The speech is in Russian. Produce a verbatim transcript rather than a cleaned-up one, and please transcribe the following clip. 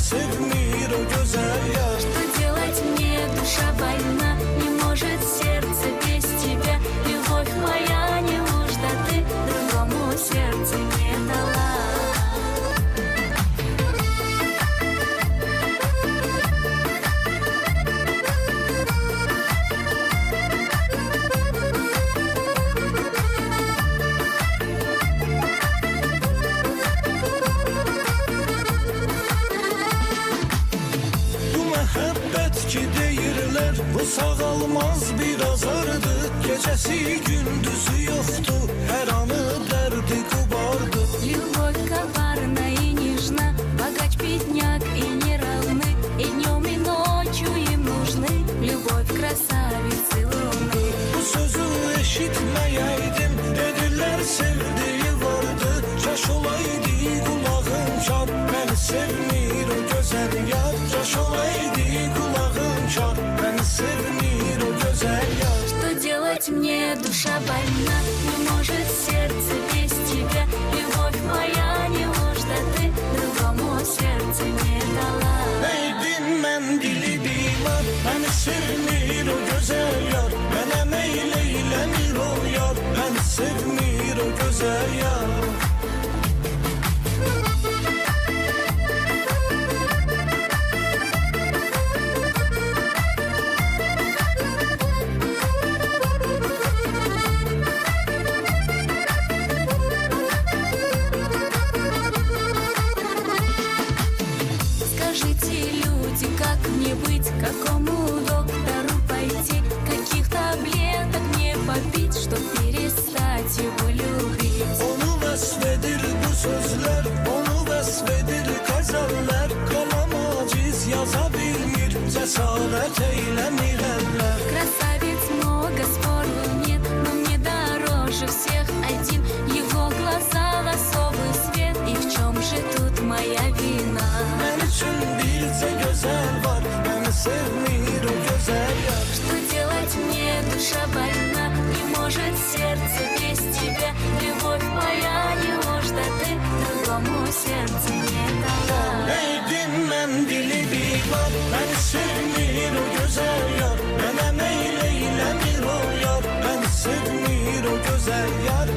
sevmir o güzel yar. Что делать мне, душа больна, не может сердце без тебя. Любовь моя, неужто ты другому сердце не дала? Ki deyirlər, bu sağalmaz bir azardı. Gecəsi gündüzü yoxdu, hər anı dərdi qubardı. Любовь коварна и нежна, богач, бедняк и не равны, и днем и ночью им нужны любовь красавицы луны. Bu sözü eşitməyəydim, dedilər sevdiyi vardı. Caş olaydı qulağım çar, məni sevmir o gözəl yar. Caş olaydı qulağım çar, məni sevmir o gözəl yar. Что делать мне, душа больна, не может сердце без тебя. Любовь моя, неужто ты другому сердце не дала? Neydim mən dili divan, məni sevmir o gözəl yar. Mənə meyl eyləmir o yar, məni sevmir o gözəl yar. Скажите, люди, как мне быть, к какому доктору пойти, каких таблеток мне попить, чтоб перестать его любить? Onu vəsfedir bu sözlər, onu vəsfedir qəzəllər. Qalam aciz yaza bilmir, cəsarət eyləmir əllər. Красавиц много, спору нет, но мне дороже всех один его глаза, ласковый свет. И в чем же тут моя вина? Mən üçün bircə gözəl var, məni sevmir o gözəl yar. Что делать мне, душа больна, не может сердце без тебя. Любовь моя, неужто ты другому сердце не дала? Neydim mən dili divan, məni sevmir o gözəl yar. Mənə meyl eyləmir o yar, məni sevmir o gözəl yar.